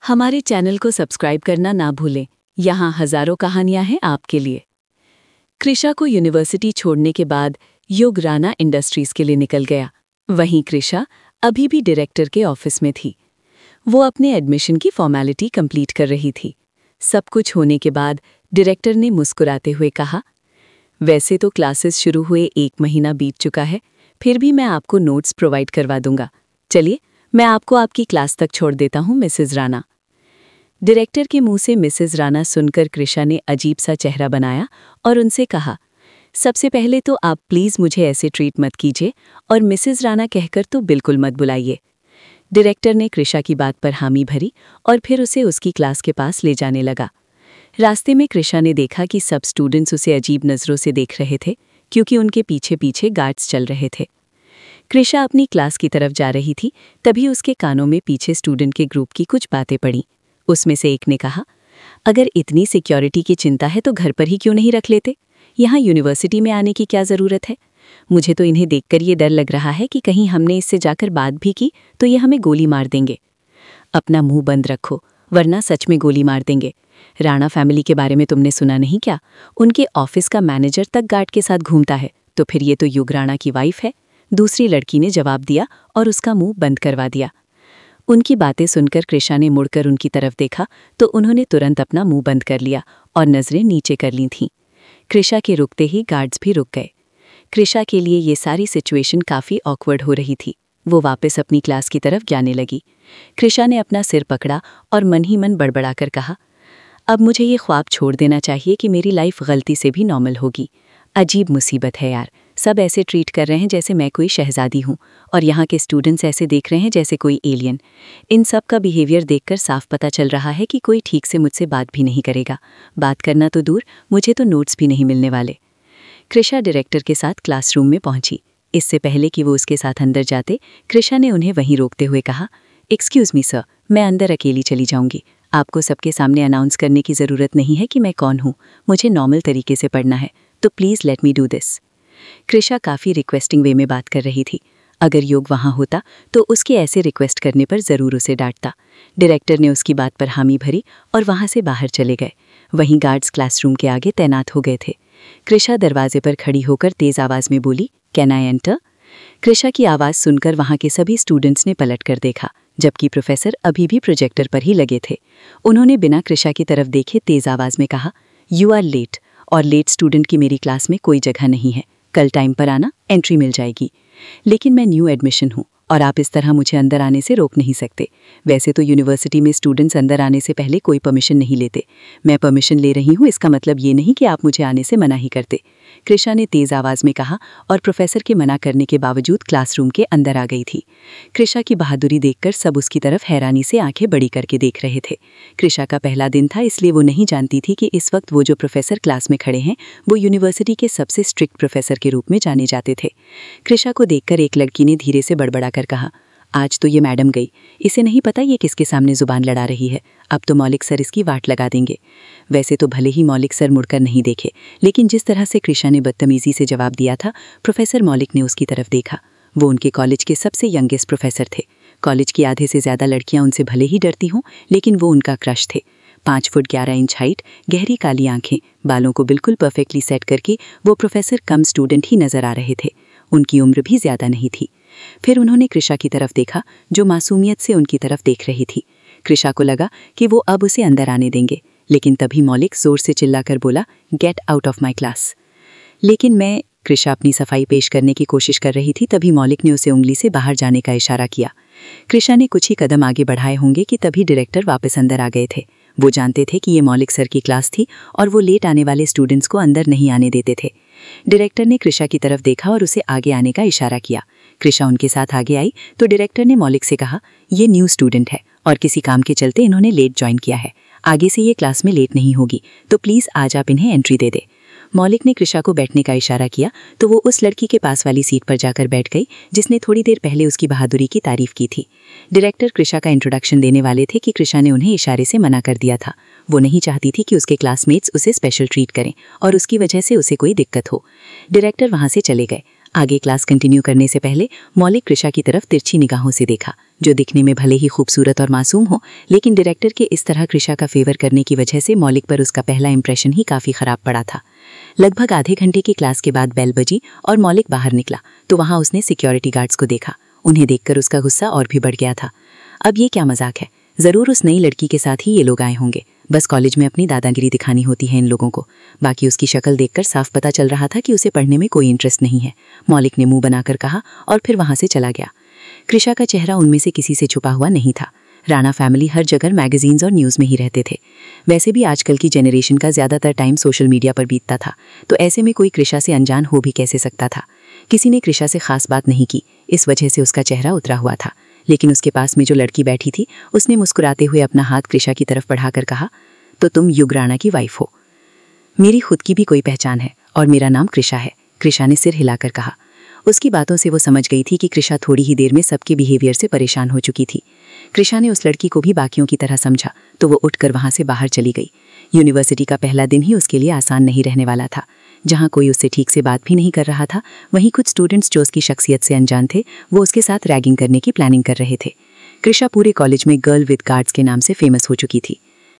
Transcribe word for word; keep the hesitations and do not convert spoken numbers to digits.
हमारे चैनल को सब्सक्राइब करना ना भूलें। यहाँ हजारों कहानियां हैं आपके लिए। कृषा को यूनिवर्सिटी छोड़ने के बाद युग राणा इंडस्ट्रीज के लिए निकल गया। वहीं कृषा अभी भी डायरेक्टर के ऑफिस में थी। वो अपने एडमिशन की फॉर्मेलिटी कंप्लीट कर रही थी। सब कुछ होने के बाद डायरेक्टर ने मुस्कुराते हुए कहा, वैसे तो क्लासेस शुरू हुए एक महीना बीत चुका है, फिर भी मैं आपको नोट्स प्रोवाइड करवा दूंगा। चलिए, मैं आपको आपकी क्लास तक छोड़ देता हूँ मिसेज राणा। डायरेक्टर के मुंह से मिसेज राणा सुनकर कृषा ने अजीब सा चेहरा बनाया और उनसे कहा, सबसे पहले तो आप प्लीज़ मुझे ऐसे ट्रीट मत कीजिए और मिसेज राणा कहकर तो बिल्कुल मत बुलाइए। डायरेक्टर ने कृषा की बात पर हामी भरी और फिर उसे उसकी क्लास के पास ले जाने लगा। रास्ते में कृषा ने देखा कि सब स्टूडेंट्स उसे अजीब नज़रों से देख रहे थे, क्योंकि उनके पीछे पीछे गार्ड्स चल रहे थे। कृषा अपनी क्लास की तरफ जा रही थी, तभी उसके कानों में पीछे स्टूडेंट के ग्रुप की कुछ बातें पड़ी। उसमें से एक ने कहा, अगर इतनी सिक्योरिटी की चिंता है तो घर पर ही क्यों नहीं रख लेते? यहाँ यूनिवर्सिटी में आने की क्या ज़रूरत है? मुझे तो इन्हें देखकर ये डर लग रहा है कि कहीं हमने इससे जाकर बात भी की तो ये हमें गोली मार देंगे। अपना मुंह बंद रखो, वरना सच में गोली मार देंगे। राणा फैमिली के बारे में तुमने सुना नहीं क्या? उनके ऑफिस का मैनेजर तक गार्ड के साथ घूमता है, तो फिर ये तो युग राणा की वाइफ है। दूसरी लड़की ने जवाब दिया और उसका मुंह बंद करवा दिया। उनकी बातें सुनकर कृषा ने मुड़कर उनकी तरफ देखा तो उन्होंने तुरंत अपना मुंह बंद कर लिया और नज़रें नीचे कर ली थीं। कृषा के रुकते ही गार्ड्स भी रुक गए। कृषा के लिए ये सारी सिचुएशन काफ़ी ऑकवर्ड हो रही थी। वो वापस अपनी क्लास की तरफ जाने लगी। कृषा ने अपना सिर पकड़ा और मन ही मन बड़बड़ाकर कहा, अब मुझे ये ख्वाब छोड़ देना चाहिए कि मेरी लाइफ गलती से भी नॉर्मल होगी। अजीब मुसीबत है यार, सब ऐसे ट्रीट कर रहे हैं जैसे मैं कोई शहजादी हूँ और यहाँ के स्टूडेंट्स ऐसे देख रहे हैं जैसे कोई एलियन। इन सब का बिहेवियर देखकर साफ पता चल रहा है कि कोई ठीक से मुझसे बात भी नहीं करेगा। बात करना तो दूर, मुझे तो नोट्स भी नहीं मिलने वाले। कृषा डायरेक्टर के साथ क्लासरूम में पहुंची। इससे पहले कि वो उसके साथ अंदर जाते, कृषा ने उन्हें वहीं रोकते हुए कहा, एक्सक्यूज़ मी सर, मैं अंदर अकेली चली जाऊंगी। आपको सबके सामने अनाउंस करने की ज़रूरत नहीं है कि मैं कौन हूँ। मुझे नॉर्मल तरीके से पढ़ना है, तो please let me do this. Krisha काफ़ी रिक्वेस्टिंग वे में बात कर रही थी। अगर योग वहाँ होता तो उसके ऐसे रिक्वेस्ट करने पर ज़रूर उसे डांटता। डायरेक्टर ने उसकी बात पर हामी भरी और वहाँ से बाहर चले गए। वहीं गार्ड्स क्लासरूम के आगे तैनात हो गए थे। कृषा दरवाजे पर खड़ी होकर तेज़ आवाज़ में बोली, कैन आई एंटर? कृषा की आवाज़ सुनकर वहाँ के सभी स्टूडेंट्स ने पलट कर देखा, जबकि प्रोफेसर अभी भी प्रोजेक्टर पर ही लगे थे। उन्होंने बिना कृषा की तरफ देखे तेज़ आवाज़ में कहा, यू आर लेट, और लेट स्टूडेंट की मेरी क्लास में कोई जगह नहीं है। कल टाइम पर आना, एंट्री मिल जाएगी। लेकिन मैं न्यू एडमिशन हूँ और आप इस तरह मुझे अंदर आने से रोक नहीं सकते। वैसे तो यूनिवर्सिटी में स्टूडेंट्स अंदर आने से पहले कोई परमिशन नहीं लेते। मैं परमिशन ले रही हूँ, इसका मतलब ये नहीं कि आप मुझे आने से मना ही करते। कृषा ने तेज़ आवाज़ में कहा और प्रोफेसर के मना करने के बावजूद क्लासरूम के अंदर आ गई थी। कृषा की बहादुरी देखकर सब उसकी तरफ हैरानी से आंखें बड़ी करके देख रहे थे। कृषा का पहला दिन था, इसलिए वो नहीं जानती थी कि इस वक्त वो जो प्रोफेसर क्लास में खड़े हैं वो यूनिवर्सिटी के सबसे स्ट्रिक्ट प्रोफेसर के रूप में जाने जाते थे। कृषा को देखकर एक लड़की ने धीरे से बड़बड़ा कर कहा, आज तो ये मैडम गई, इसे नहीं पता ये किसके सामने जुबान लड़ा रही है। अब तो मौलिक सर इसकी वाट लगा देंगे। वैसे तो भले ही मौलिक सर मुड़कर नहीं देखे, लेकिन जिस तरह से कृषा ने बदतमीजी से जवाब दिया था, प्रोफेसर मौलिक ने उसकी तरफ देखा। वो उनके कॉलेज के सबसे यंगेस्ट प्रोफेसर थे। कॉलेज की आधे से ज़्यादा लड़कियां उनसे भले ही डरती हों, लेकिन वो उनका क्रश थे। पाँच फुट ग्यारह इंच हाइट, गहरी काली आंखें, बालों को बिल्कुल परफेक्टली सेट करके वो प्रोफेसर कम स्टूडेंट ही नजर आ रहे थे। उनकी उम्र भी ज़्यादा नहीं थी। फिर उन्होंने कृषा की तरफ देखा, जो मासूमियत से उनकी तरफ देख रही थी। कृषा को लगा कि वो अब उसे अंदर आने देंगे, लेकिन तभी मौलिक जोर से चिल्लाकर बोला, get out of my class. लेकिन मैं कृषा अपनी सफाई पेश करने की कोशिश कर रही थी, तभी मौलिक ने उसे उंगली से बाहर जाने का इशारा किया। कृषा ने कुछ ही कदम आगे बढ़ाए होंगे कि तभी डायरेक्टर वापस अंदर आ गए थे। वो जानते थे कि ये मौलिक सर की क्लास थी और वो लेट आने वाले स्टूडेंट्स को अंदर नहीं आने देते थे। डायरेक्टर ने कृषा की तरफ देखा और उसे आगे आने का इशारा किया। कृषा उनके साथ आगे आई तो डायरेक्टर ने मौलिक से कहा, ये न्यू स्टूडेंट है और किसी काम के चलते इन्होंने लेट ज्वाइन किया है। आगे से ये क्लास में लेट नहीं होगी, तो प्लीज़ आज आप इन्हें एंट्री दे दे। मौलिक ने कृषा को बैठने का इशारा किया तो वो उस लड़की के पास वाली सीट पर जाकर बैठ गई जिसने थोड़ी देर पहले उसकी बहादुरी की तारीफ की थी। डायरेक्टर कृषा का इंट्रोडक्शन देने वाले थे कि कृषा ने उन्हें इशारे से मना कर दिया था। वो नहीं चाहती थी कि उसके क्लासमेट्स उसे स्पेशल ट्रीट करें और उसकी वजह से उसे कोई दिक्कत हो। डायरेक्टर वहाँ से चले गए। आगे क्लास कंटिन्यू करने से पहले मौलिक कृषा की तरफ तिरछी निगाहों से देखा, जो दिखने में भले ही खूबसूरत और मासूम हो, लेकिन डायरेक्टर के इस तरह कृषा का फेवर करने की वजह से मौलिक पर उसका पहला इंप्रेशन ही काफ़ी ख़राब पड़ा था। लगभग आधे घंटे की क्लास के बाद बेल बजी और मौलिक बाहर निकला तो वहाँ उसने सिक्योरिटी गार्ड्स को देखा। उन्हें देखकर उसका गुस्सा और भी बढ़ गया था। अब ये क्या मजाक है, ज़रूर उस नई लड़की के साथ ही ये लोग आए होंगे। बस कॉलेज में अपनी दादागिरी दिखानी होती है इन लोगों को। बाकी उसकी शक्ल देखकर साफ पता चल रहा था कि उसे पढ़ने में कोई इंटरेस्ट नहीं है, मौलिक ने मुंह बनाकर कहा और फिर वहां से चला गया। कृषा का चेहरा उनमें से किसी से छुपा हुआ नहीं था। राणा फैमिली हर जगह मैगजीन्स और न्यूज़ में ही रहते थे। वैसे भी आजकल की जनरेशन का ज़्यादातर टाइम सोशल मीडिया पर बीतता था, तो ऐसे में कोई कृषा से अनजान हो भी कैसे सकता था। किसी ने कृषा से खास बात नहीं की, इस वजह से उसका चेहरा उतरा हुआ था। लेकिन उसके पास में जो लड़की बैठी थी, उसने मुस्कुराते हुए अपना हाथ कृषा की तरफ बढ़ाकर कहा, तो तुम युग राणा की वाइफ हो। मेरी खुद की भी कोई पहचान है और मेरा नाम कृषा है, कृषा ने सिर हिलाकर कहा। उसकी बातों से वो समझ गई थी कि कृषा थोड़ी ही देर में सबके बिहेवियर से परेशान हो चुकी थी। कृषा ने उस लड़की को भी बाकियों की तरह समझा तो वो उठकर वहां से बाहर चली गई। यूनिवर्सिटी का पहला दिन ही उसके लिए आसान नहीं रहने वाला था। जहां कोई उससे ठीक से बात भी नहीं कर रहा था, वहीं कुछ स्टूडेंट्स जो उसकी शख्सियत से अनजान थे, वो उसके साथ रैगिंग करने की प्लानिंग कर रहे थे। कृषा पूरे कॉलेज में गर्ल विद कार्ड्स के नाम से फेमस हो चुकी थी।